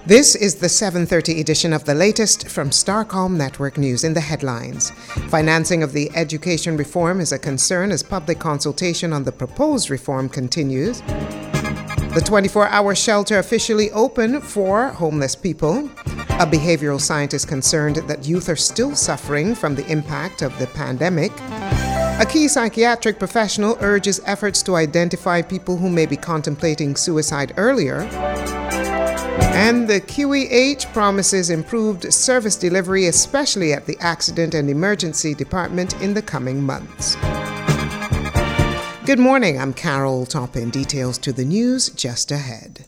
This is the 7:30 edition of the latest from Starcom Network News in the headlines. Financing of the education reform is a concern as public consultation on the proposed reform continues. The 24-hour shelter officially open for homeless people. A behavioral scientist concerned that youth are still suffering from the impact of the pandemic. A key psychiatric professional urges efforts to identify people who may be contemplating suicide earlier. And the QEH promises improved service delivery, especially at the Accident and Emergency Department in the coming months. Good morning, I'm Carol Toppin. Details to the news just ahead.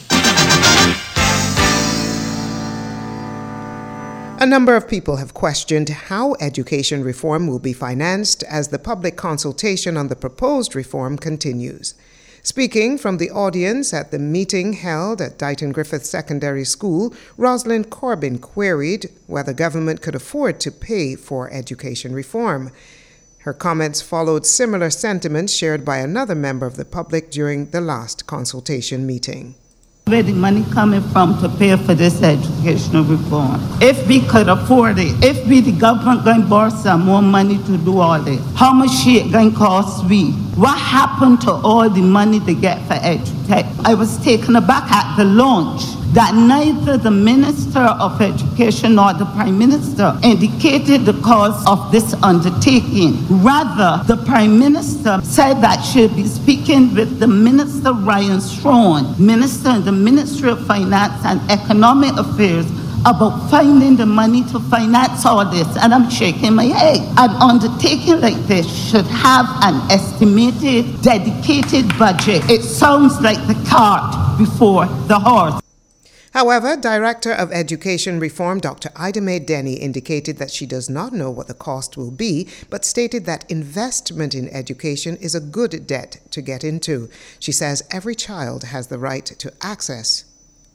A number of people have questioned how education reform will be financed as the public consultation on the proposed reform continues. Speaking from the audience at the meeting held at Dighton Griffith Secondary School, Rosalind Corbin queried whether government could afford to pay for education reform. Her comments followed similar sentiments shared by another member of the public during the last consultation meeting. Where the money coming from to pay for this educational reform? If we could afford it, if we the government going to borrow some more money to do all this, how much shit going to cost we? What happened to all the money they get for EduTech? I was taken aback at the launch that neither the Minister of Education nor the Prime Minister indicated the cost of this undertaking. Rather, the Prime Minister said that she'll be speaking with the Minister Ryan Strachan, Minister in the Ministry of Finance and Economic Affairs, about finding the money to finance all this, and I'm shaking my head. An undertaking like this should have an estimated, dedicated budget. It sounds like the cart before the horse. However, Director of Education Reform Dr. Ida Mae Denny indicated that she does not know what the cost will be, but stated that investment in education is a good debt to get into. She says every child has the right to access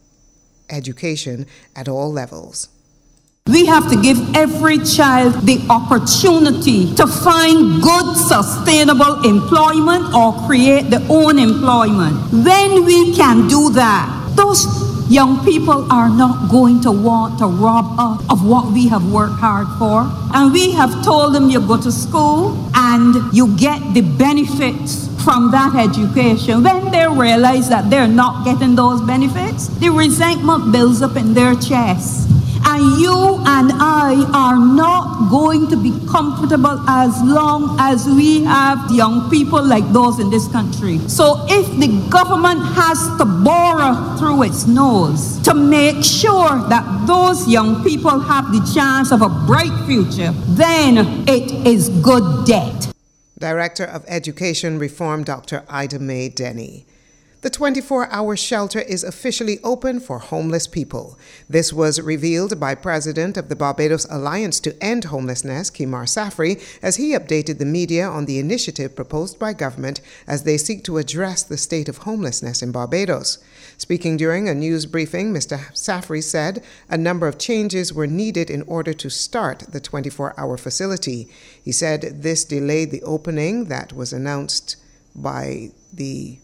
education at all levels. We have to give every child the opportunity to find good, sustainable employment or create their own employment. When we can do that, those young people are not going to want to rob us of what we have worked hard for. And we have told them you go to school and you get the benefits from that education. When they realize that they're not getting those benefits, the resentment builds up in their chests. And you and I are not going to be comfortable as long as we have young people like those in this country. So if the government has to borrow through its nose to make sure that those young people have the chance of a bright future, then it is good debt. Director of Education Reform Dr. Ida Mae Denny. The 24-hour shelter is officially open for homeless people. This was revealed by President of the Barbados Alliance to End Homelessness, Kimar Safri, as he updated the media on the initiative proposed by government as they seek to address the state of homelessness in Barbados. Speaking during a news briefing, Mr. Safri said a number of changes were needed in order to start the 24-hour facility. He said this delayed the opening that was announced by the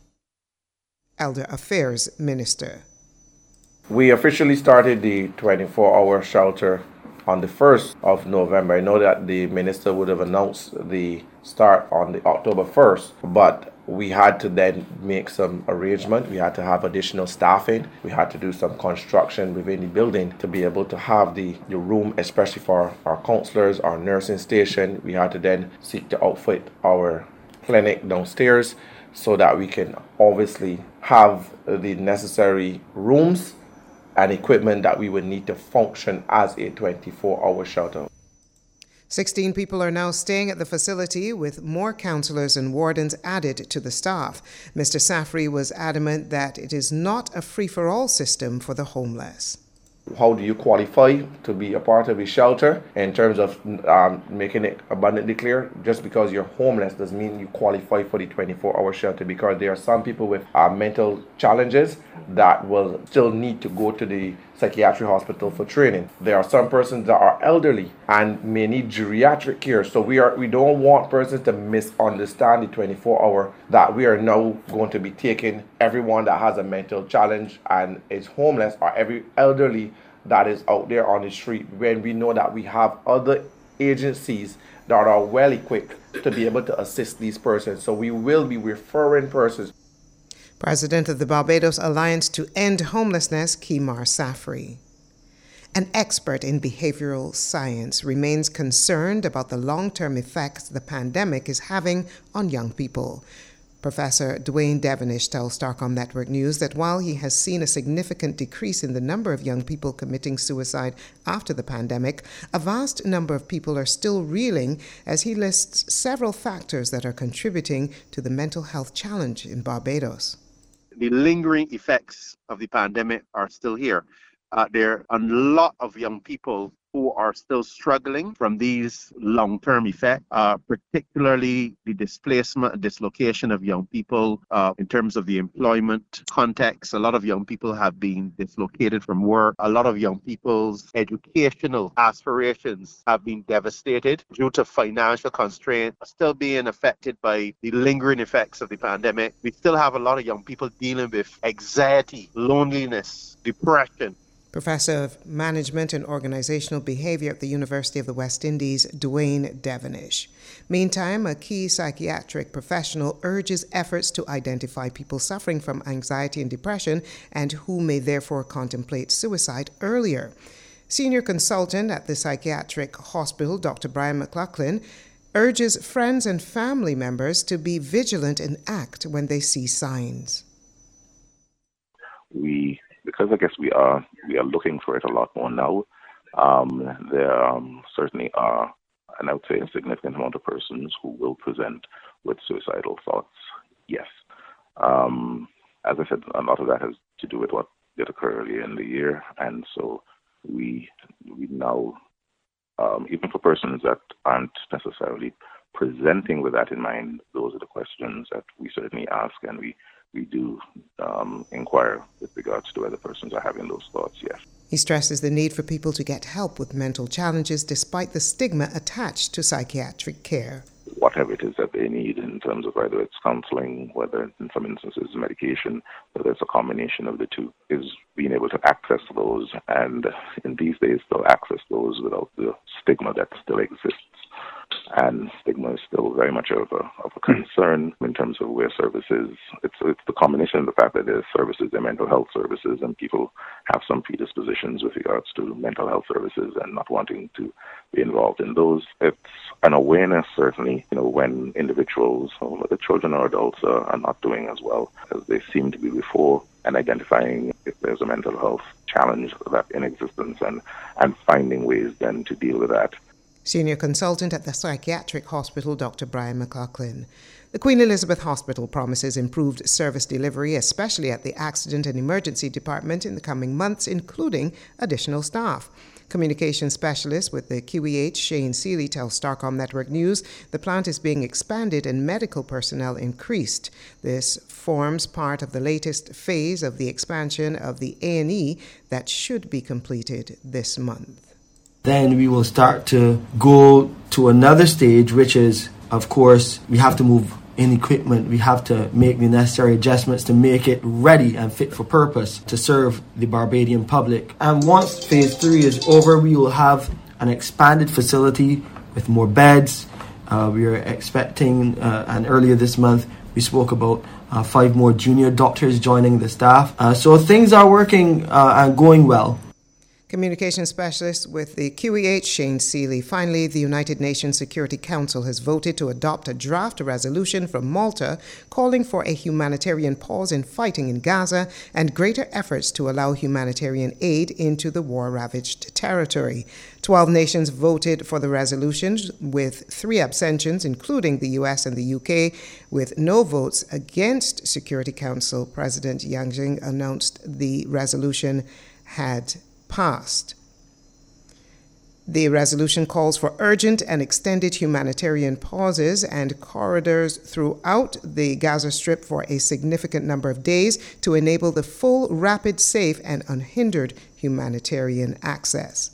Elder Affairs Minister. We officially started the 24-hour shelter on the 1st of November. I know that the minister would have announced the start on the October 1st, but we had to then make some arrangement. We had to have additional staffing. We had to do some construction within the building to be able to have the room, especially for our counselors, our nursing station. We had to then seek to outfit our clinic downstairs so that we can obviously have the necessary rooms and equipment that we would need to function as a 24-hour shelter. 16 people are now staying at the facility, with more counselors and wardens added to the staff. Mr. Safri was adamant that it is not a free-for-all system for the homeless. How do you qualify to be a part of a shelter in terms of making it abundantly clear? Just because you're homeless doesn't mean you qualify for the 24-hour shelter, because there are some people with mental challenges that will still need to go to the psychiatric hospital for training. There are some persons that are elderly and may need geriatric care. So we don't want persons to misunderstand the 24-hour that we are now going to be taking everyone that has a mental challenge and is homeless, or every elderly that is out there on the street, when we know that we have other agencies that are well equipped to be able to assist these persons. So we will be referring persons. President of the Barbados Alliance to End Homelessness, Kimar Safri. An expert in behavioral science remains concerned about the long-term effects the pandemic is having on young people. Professor Dwayne Devenish tells Starcom Network News that while he has seen a significant decrease in the number of young people committing suicide after the pandemic, a vast number of people are still reeling, as he lists several factors that are contributing to the mental health challenge in Barbados. The lingering effects of the pandemic are still here. There are a lot of young people who are still struggling from these long-term effects, particularly the dislocation of young people in terms of the employment context. A lot of young people have been dislocated from work. A lot of young people's educational aspirations have been devastated due to financial constraints, still being affected by the lingering effects of the pandemic. We still have a lot of young people dealing with anxiety, loneliness, depression. Professor of Management and Organizational Behavior at the University of the West Indies, Dwayne Devenish. Meantime, a key psychiatric professional urges efforts to identify people suffering from anxiety and depression and who may therefore contemplate suicide earlier. Senior consultant at the psychiatric hospital, Dr. Brian McLaughlin, urges friends and family members to be vigilant and act when they see signs. Because I guess we are looking for it a lot more now. There certainly are, and I would say, a significant amount of persons who will present with suicidal thoughts. Yes, as I said, a lot of that has to do with what did occur earlier in the year, and so we now, even for persons that aren't necessarily presenting with that in mind, those are the questions that we certainly ask, and we do inquire with regards to whether persons are having those thoughts, yes. He stresses the need for people to get help with mental challenges despite the stigma attached to psychiatric care. Whatever it is that they need in terms of whether it's counseling, whether in some instances medication, whether it's a combination of the two, is being able to access those, and in these days still access those without the stigma that still exists. And stigma is still very much of a concern in terms of where services. It's the combination of the fact that there's services, there are mental health services, and people have some predispositions with regards to mental health services and not wanting to be involved in those. It's an awareness, certainly, when individuals, whether children or adults, are not doing as well as they seem to be before, and identifying if there's a mental health challenge that's in existence and finding ways then to deal with that. Senior consultant at the psychiatric hospital, Dr. Brian McLaughlin. The Queen Elizabeth Hospital promises improved service delivery, especially at the Accident and Emergency Department in the coming months, including additional staff. Communications specialist with the QEH, Shane Seeley, tells Starcom Network News the plant is being expanded and medical personnel increased. This forms part of the latest phase of the expansion of the A&E that should be completed this month. Then we will start to go to another stage, which is, of course, we have to move in equipment. We have to make the necessary adjustments to make it ready and fit for purpose to serve the Barbadian public. And once phase 3 is over, we will have an expanded facility with more beds. We are expecting, and earlier this month, we spoke about 5 more junior doctors joining the staff. So things are working and going well. Communication specialist with the QEH, Shane Seeley. Finally, the United Nations Security Council has voted to adopt a draft resolution from Malta calling for a humanitarian pause in fighting in Gaza and greater efforts to allow humanitarian aid into the war-ravaged territory. 12 nations voted for the resolution, with 3 abstentions, including the US and the UK, with no votes against. Security Council President Yang Jing announced the resolution had passed. The resolution calls for urgent and extended humanitarian pauses and corridors throughout the Gaza Strip for a significant number of days to enable the full, rapid, safe, and unhindered humanitarian access.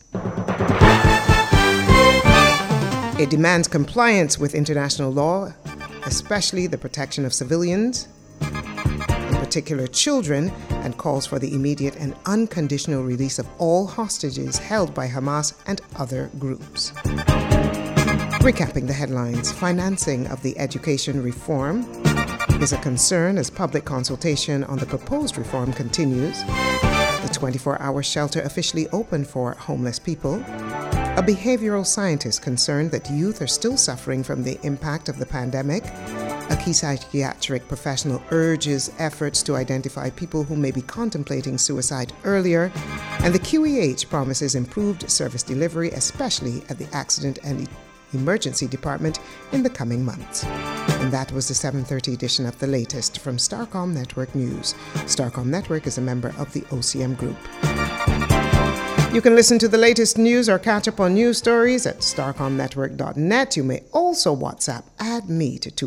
It demands compliance with international law, especially the protection of civilians, in particular children, and calls for the immediate and unconditional release of all hostages held by Hamas and other groups. Recapping the headlines, financing of the education reform is a concern as public consultation on the proposed reform continues. The 24-hour shelter officially opened for homeless people. A behavioral scientist concerned that youth are still suffering from the impact of the pandemic. A key psychiatric professional urges efforts to identify people who may be contemplating suicide earlier, and the QEH promises improved service delivery, especially at the Accident and Emergency Department in the coming months. And that was the 7:30 edition of The Latest from Starcom Network News. Starcom Network is a member of the OCM Group. You can listen to the latest news or catch up on news stories at starcomnetwork.net. You may also WhatsApp add me to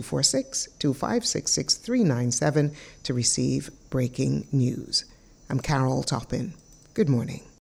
246-256-6397 to receive breaking news. I'm Carol Toppin. Good morning.